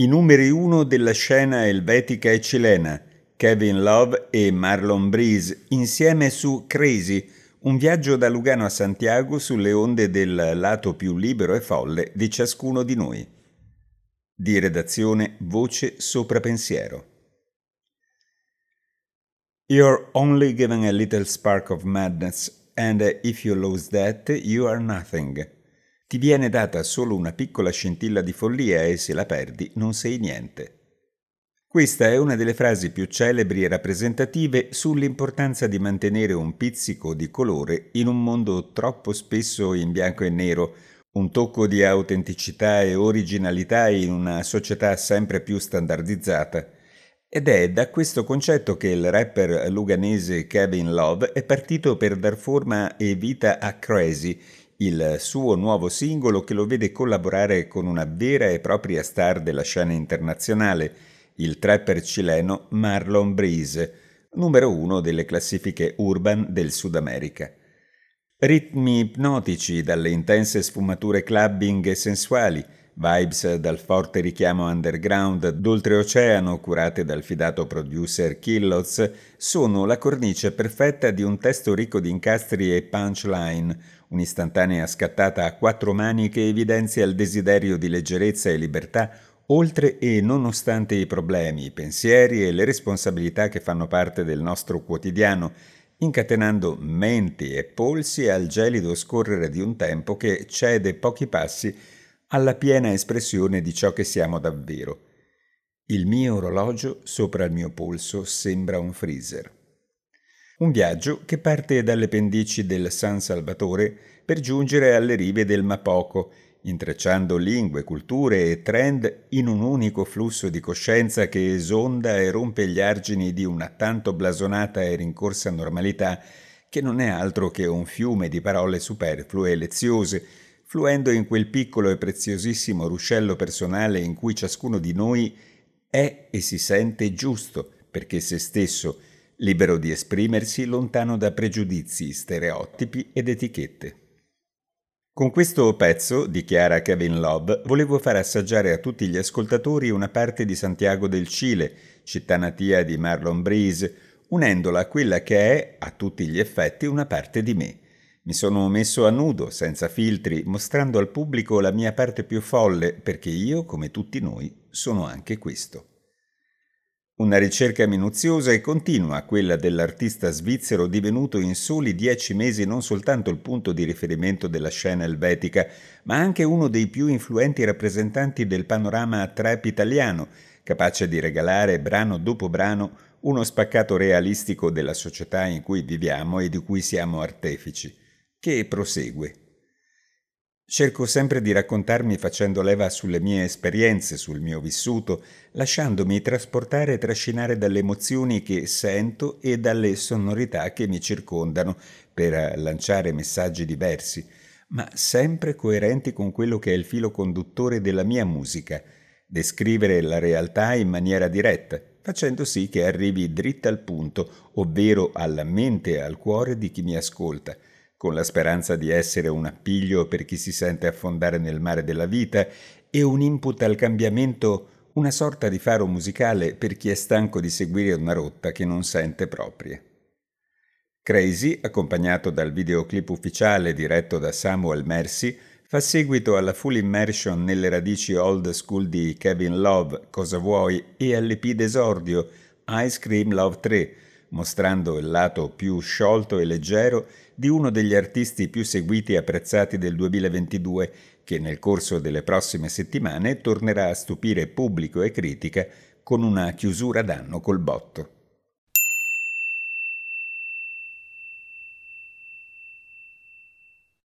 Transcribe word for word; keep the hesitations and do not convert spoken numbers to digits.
I numeri uno della scena elvetica e cilena, Kevin Love e Marlon Breeze, insieme su Crazy, un viaggio da Lugano a Santiago sulle onde del lato più libero e folle di ciascuno di noi. Di redazione Voce Sopra Pensiero. You're only given a little spark of madness, and if you lose that, you are nothing. Ti viene data solo una piccola scintilla di follia e se la perdi non sei niente. Questa è una delle frasi più celebri e rappresentative sull'importanza di mantenere un pizzico di colore in un mondo troppo spesso in bianco e nero, un tocco di autenticità e originalità in una società sempre più standardizzata. Ed è da questo concetto che il rapper luganese Kevin Love è partito per dar forma e vita a Crazy, il suo nuovo singolo che lo vede collaborare con una vera e propria star della scena internazionale, il trapper cileno Marlon Breeze, numero uno delle classifiche urban del Sud America. Ritmi ipnotici dalle intense sfumature clubbing e sensuali, vibes dal forte richiamo underground d'oltreoceano curate dal fidato producer Killoz, sono la cornice perfetta di un testo ricco di incastri e punchline, un'istantanea scattata a quattro mani che evidenzia il desiderio di leggerezza e libertà oltre e nonostante i problemi, i pensieri e le responsabilità che fanno parte del nostro quotidiano, incatenando menti e polsi al gelido scorrere di un tempo che cede pochi passi alla piena espressione di ciò che siamo davvero. Il mio orologio sopra il mio polso sembra un freezer. Un viaggio che parte dalle pendici del San Salvatore per giungere alle rive del Mapoco, intrecciando lingue, culture e trend in un unico flusso di coscienza che esonda e rompe gli argini di una tanto blasonata e rincorsa normalità che non è altro che un fiume di parole superflue e leziose, fluendo in quel piccolo e preziosissimo ruscello personale in cui ciascuno di noi è e si sente giusto, perché se stesso, libero di esprimersi lontano da pregiudizi, stereotipi ed etichette. Con questo pezzo, dichiara Kevin Love, volevo far assaggiare a tutti gli ascoltatori una parte di Santiago del Cile, città natia di Marlon Breeze, unendola a quella che è, a tutti gli effetti, una parte di me. Mi sono messo a nudo, senza filtri, mostrando al pubblico la mia parte più folle, perché io, come tutti noi, sono anche questo. Una ricerca minuziosa e continua, quella dell'artista svizzero divenuto in soli dieci mesi non soltanto il punto di riferimento della scena elvetica, ma anche uno dei più influenti rappresentanti del panorama trap italiano, capace di regalare brano dopo brano uno spaccato realistico della società in cui viviamo e di cui siamo artefici, che prosegue. Cerco sempre di raccontarmi facendo leva sulle mie esperienze, sul mio vissuto, lasciandomi trasportare e trascinare dalle emozioni che sento e dalle sonorità che mi circondano per lanciare messaggi diversi, ma sempre coerenti con quello che è il filo conduttore della mia musica, descrivere la realtà in maniera diretta, facendo sì che arrivi dritta al punto, ovvero alla mente e al cuore di chi mi ascolta, con la speranza di essere un appiglio per chi si sente affondare nel mare della vita e un input al cambiamento, una sorta di faro musicale per chi è stanco di seguire una rotta che non sente propria. Crazy, accompagnato dal videoclip ufficiale diretto da Samuel Mercy, fa seguito alla full immersion nelle radici old school di Kevin Love, Cosa vuoi, e all'E P d'esordio Ice Cream Love tre, mostrando il lato più sciolto e leggero di uno degli artisti più seguiti e apprezzati del duemilaventidue, che nel corso delle prossime settimane tornerà a stupire pubblico e critica con una chiusura d'anno col botto.